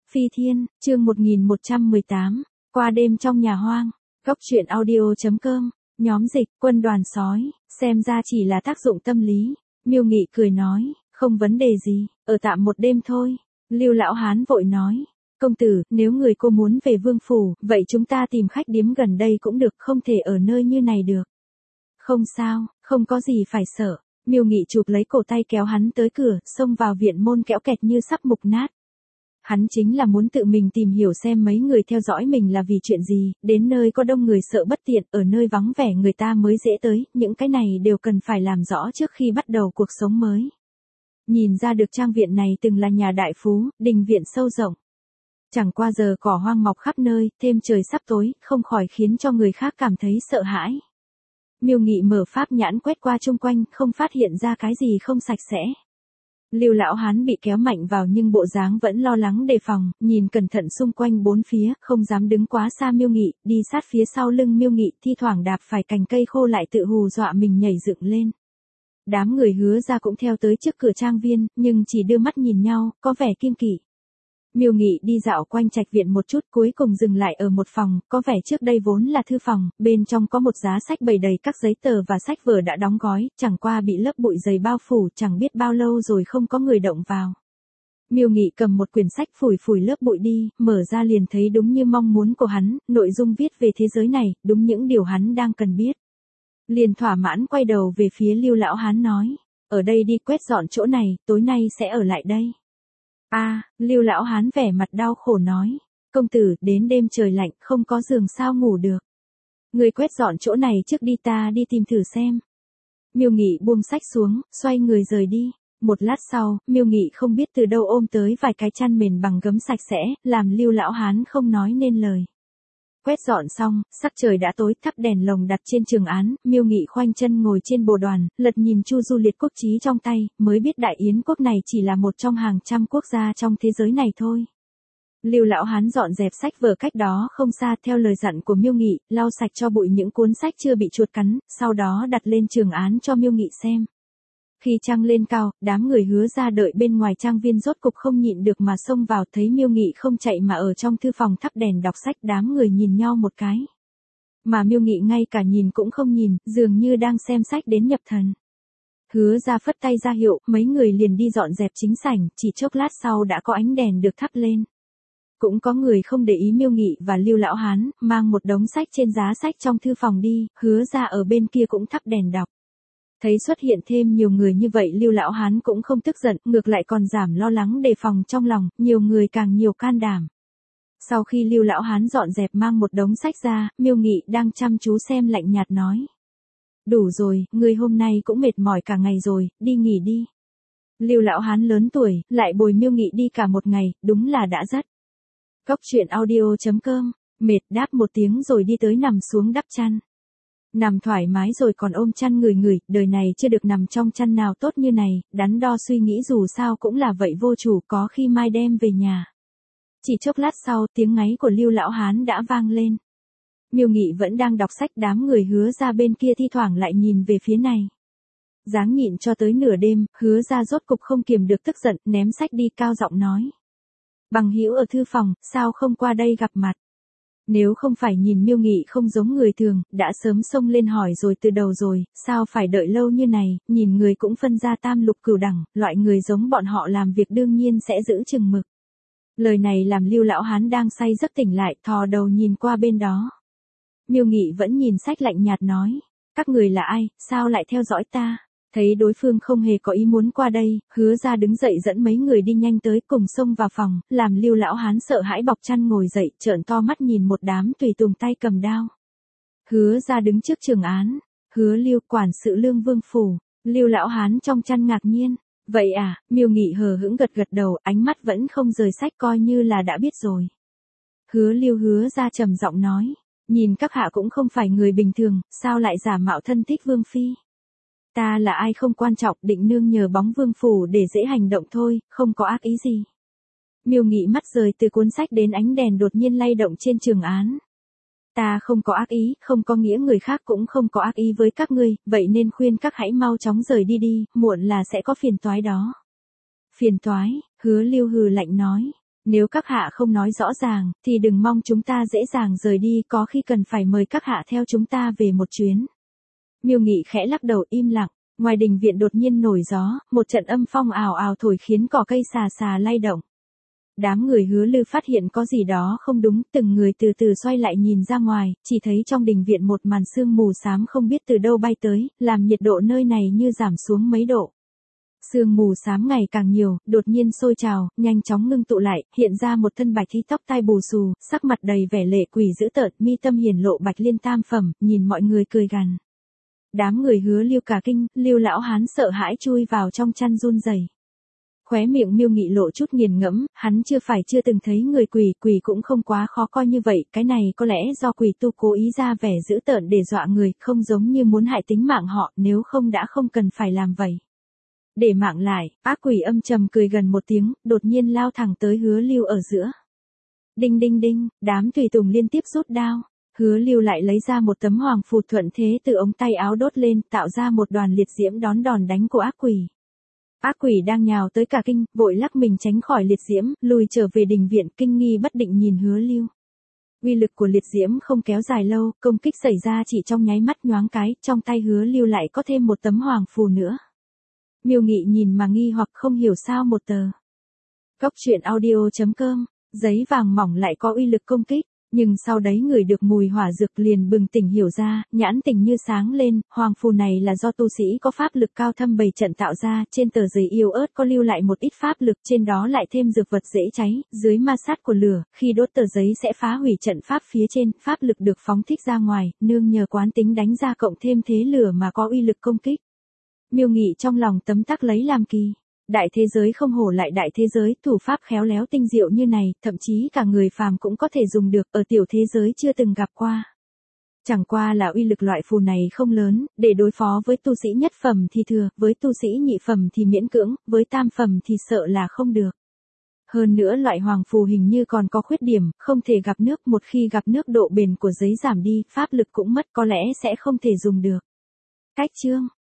Phi Thiên, chương 1118, qua đêm trong nhà hoang, góc truyện audio.com, nhóm dịch, quân đoàn sói, xem ra chỉ là tác dụng tâm lý. Miêu Nghị cười nói, không vấn đề gì, ở tạm một đêm thôi. Lưu lão hán vội nói, công tử, nếu người cô muốn về vương phủ, vậy chúng ta tìm khách điếm gần đây cũng được, không thể ở nơi như này được. Không sao, không có gì phải sợ. Miêu Nghị chụp lấy cổ tay kéo hắn tới cửa, xông vào viện môn kéo kẹt như sắp mục nát. Hắn chính là muốn tự mình tìm hiểu xem mấy người theo dõi mình là vì chuyện gì, đến nơi có đông người sợ bất tiện, ở nơi vắng vẻ người ta mới dễ tới, những cái này đều cần phải làm rõ trước khi bắt đầu cuộc sống mới. Nhìn ra được trang viện này từng là nhà đại phú, đình viện sâu rộng. Chẳng qua giờ cỏ hoang mọc khắp nơi, thêm trời sắp tối, không khỏi khiến cho người khác cảm thấy sợ hãi. Miêu Nghị mở pháp nhãn quét qua chung quanh, không phát hiện ra cái gì không sạch sẽ. Lưu lão hán bị kéo mạnh vào nhưng bộ dáng vẫn lo lắng đề phòng, nhìn cẩn thận xung quanh bốn phía, không dám đứng quá xa Miêu Nghị, đi sát phía sau lưng Miêu Nghị, thi thoảng đạp phải cành cây khô lại tự hù dọa mình nhảy dựng lên. Đám người Hứa ra cũng theo tới trước cửa trang viên, nhưng chỉ đưa mắt nhìn nhau, có vẻ kiêng kỵ. Miêu Nghị đi dạo quanh trạch viện một chút, cuối cùng dừng lại ở một phòng, có vẻ trước đây vốn là thư phòng, bên trong có một giá sách bày đầy các giấy tờ và sách vở đã đóng gói, chẳng qua bị lớp bụi dày bao phủ, chẳng biết bao lâu rồi không có người động vào. Miêu Nghị cầm một quyển sách phủi phủi lớp bụi đi, mở ra liền thấy đúng như mong muốn của hắn, nội dung viết về thế giới này, đúng những điều hắn đang cần biết. Liền thỏa mãn quay đầu về phía Lưu lão hán nói, ở đây đi, quét dọn chỗ này, tối nay sẽ ở lại đây. Lưu lão hán vẻ mặt đau khổ nói, công tử, đến đêm trời lạnh, không có giường sao ngủ được. Người quét dọn chỗ này trước đi, ta đi tìm thử xem. Miêu Nghị buông sách xuống, xoay người rời đi. Một lát sau, Miêu Nghị không biết từ đâu ôm tới vài cái chăn mền bằng gấm sạch sẽ, làm Lưu lão hán không nói nên lời. Quét dọn xong, sắc trời đã tối, thắp đèn lồng đặt trên trường án, Miêu Nghị khoanh chân ngồi trên bồ đoàn, lật nhìn Chu Du liệt quốc chí trong tay, mới biết Đại Yến quốc này chỉ là một trong hàng trăm quốc gia trong thế giới này thôi. Lưu lão hán dọn dẹp sách vở cách đó không xa theo lời dặn của Miêu Nghị, lau sạch cho bụi những cuốn sách chưa bị chuột cắn, sau đó đặt lên trường án cho Miêu Nghị xem. Khi trăng lên cao, đám người Hứa ra đợi bên ngoài trang viên rốt cục không nhịn được mà xông vào, thấy Miêu Nghị không chạy mà ở trong thư phòng thắp đèn đọc sách, đám người nhìn nhau một cái. Mà Miêu Nghị ngay cả nhìn cũng không nhìn, dường như đang xem sách đến nhập thần. Hứa ra phất tay ra hiệu, mấy người liền đi dọn dẹp chính sảnh, chỉ chốc lát sau đã có ánh đèn được thắp lên. Cũng có người không để ý Miêu Nghị và Lưu lão hán, mang một đống sách trên giá sách trong thư phòng đi, Hứa ra ở bên kia cũng thắp đèn đọc. Thấy xuất hiện thêm nhiều người như vậy, Lưu lão hán cũng không tức giận, ngược lại còn giảm lo lắng đề phòng trong lòng, nhiều người càng nhiều can đảm. Sau khi Lưu lão hán dọn dẹp mang một đống sách ra, Miêu Nghị đang chăm chú xem lạnh nhạt nói. Đủ rồi, người hôm nay cũng mệt mỏi cả ngày rồi, đi nghỉ đi. Lưu lão hán lớn tuổi, lại bồi Miêu Nghị đi cả một ngày, đúng là đã rất. Góc truyện audio.com, mệt đáp một tiếng rồi đi tới nằm xuống đắp chăn. Nằm thoải mái rồi còn ôm chăn ngửi ngửi, đời này chưa được nằm trong chăn nào tốt như này, đắn đo suy nghĩ dù sao cũng là vậy vô chủ, có khi mai đem về nhà. Chỉ chốc lát sau, tiếng ngáy của Lưu lão hán đã vang lên. Miêu Nghị vẫn đang đọc sách, đám người Hứa ra bên kia thi thoảng lại nhìn về phía này. Dáng nhịn cho tới nửa đêm, Hứa ra rốt cục không kiềm được tức giận, ném sách đi cao giọng nói. Bằng hữu ở thư phòng, sao không qua đây gặp mặt? Nếu không phải nhìn Miêu Nghị không giống người thường, đã sớm xông lên hỏi rồi từ đầu rồi, sao phải đợi lâu như này, nhìn người cũng phân ra tam lục cửu đẳng, loại người giống bọn họ làm việc đương nhiên sẽ giữ chừng mực. Lời này làm Lưu lão hán đang say giấc tỉnh lại, thò đầu nhìn qua bên đó. Miêu Nghị vẫn nhìn sách lạnh nhạt nói, các người là ai, sao lại theo dõi ta? Thấy đối phương không hề có ý muốn qua đây, Hứa ra đứng dậy dẫn mấy người đi nhanh tới cùng xông vào phòng, làm Lưu lão hán sợ hãi bọc chăn ngồi dậy, trợn to mắt nhìn một đám tùy tùng tay cầm đao. Hứa ra đứng trước trường án, Hứa Lưu quản sự Lương Vương phủ. Lưu lão hán trong chăn ngạc nhiên, vậy à? Miêu Nghị hờ hững gật gật đầu, ánh mắt vẫn không rời sách, coi như là đã biết rồi. Hứa Lưu Hứa ra trầm giọng nói, nhìn các hạ cũng không phải người bình thường, sao lại giả mạo thân thích Vương phi? Ta là ai không quan trọng, định nương nhờ bóng vương phủ để dễ hành động thôi, không có ác ý gì. Miêu Nghị mắt rời từ cuốn sách đến ánh đèn đột nhiên lay động trên trường án. Ta không có ác ý, không có nghĩa người khác cũng không có ác ý với các ngươi, vậy nên khuyên các hãy mau chóng rời đi đi, muộn là sẽ có phiền toái đó. Phiền toái, Hứa Lưu hừ lạnh nói. Nếu các hạ không nói rõ ràng, thì đừng mong chúng ta dễ dàng rời đi, có khi cần phải mời các hạ theo chúng ta về một chuyến. Miêu Nghị khẽ lắc đầu im lặng, ngoài đình viện đột nhiên nổi gió, một trận âm phong ào ào thổi khiến cỏ cây xà xà lay động. Đám người Hứa Lư phát hiện có gì đó không đúng, từng người từ từ xoay lại nhìn ra ngoài, chỉ thấy trong đình viện một màn sương mù xám không biết từ đâu bay tới, làm nhiệt độ nơi này như giảm xuống mấy độ. Sương mù xám ngày càng nhiều, đột nhiên sôi trào, nhanh chóng ngưng tụ lại, hiện ra một thân bạch y tóc tai bù xù, sắc mặt đầy vẻ lệ quỷ dữ tợn, mi tâm hiển lộ bạch liên tam phẩm, nhìn mọi người cười gằn. Đám người Hứa Lưu cả kinh, Lưu lão hán sợ hãi chui vào trong chăn run rẩy. Khóe miệng Miêu Nghị lộ chút nghiền ngẫm, hắn chưa từng thấy người quỷ cũng không quá khó coi như vậy, cái này có lẽ do quỷ tu cố ý ra vẻ dữ tợn để dọa người, không giống như muốn hại tính mạng họ, nếu không đã không cần phải làm vậy. Để mạng lại, ác quỷ âm trầm cười gần một tiếng, đột nhiên lao thẳng tới Hứa Lưu ở giữa. Đinh đinh đinh, đám tùy tùng liên tiếp rút đao. Hứa Lưu lại lấy ra một tấm hoàng phù thuận thế từ ống tay áo đốt lên, tạo ra một đoàn liệt diễm đón đòn đánh của ác quỷ. Ác quỷ đang nhào tới cả kinh, vội lắc mình tránh khỏi liệt diễm, lùi trở về đình viện, kinh nghi bất định nhìn Hứa Lưu. Uy lực của liệt diễm không kéo dài lâu, công kích xảy ra chỉ trong nháy mắt nhoáng cái, trong tay Hứa Lưu lại có thêm một tấm hoàng phù nữa. Miêu Nghị nhìn mà nghi hoặc không hiểu sao một tờ. Cốc truyện audio.com, giấy vàng mỏng lại có uy lực công kích. Nhưng sau đấy người được mùi hỏa dược liền bừng tỉnh hiểu ra, nhãn tình như sáng lên, hoàng phù này là do tu sĩ có pháp lực cao thâm bày trận tạo ra, trên tờ giấy yếu ớt có lưu lại một ít pháp lực, trên đó lại thêm dược vật dễ cháy, dưới ma sát của lửa, khi đốt tờ giấy sẽ phá hủy trận pháp phía trên, pháp lực được phóng thích ra ngoài, nương nhờ quán tính đánh ra cộng thêm thế lửa mà có uy lực công kích. Miêu Nghị trong lòng tấm tắc lấy làm kỳ. Đại thế giới không hổ lại đại thế giới, thủ pháp khéo léo tinh diệu như này, thậm chí cả người phàm cũng có thể dùng được, ở tiểu thế giới chưa từng gặp qua. Chẳng qua là uy lực loại phù này không lớn, để đối phó với tu sĩ nhất phẩm thì thừa, với tu sĩ nhị phẩm thì miễn cưỡng, với tam phẩm thì sợ là không được. Hơn nữa loại hoàng phù hình như còn có khuyết điểm, không thể gặp nước, một khi gặp nước độ bền của giấy giảm đi, pháp lực cũng mất, có lẽ sẽ không thể dùng được. Cách chương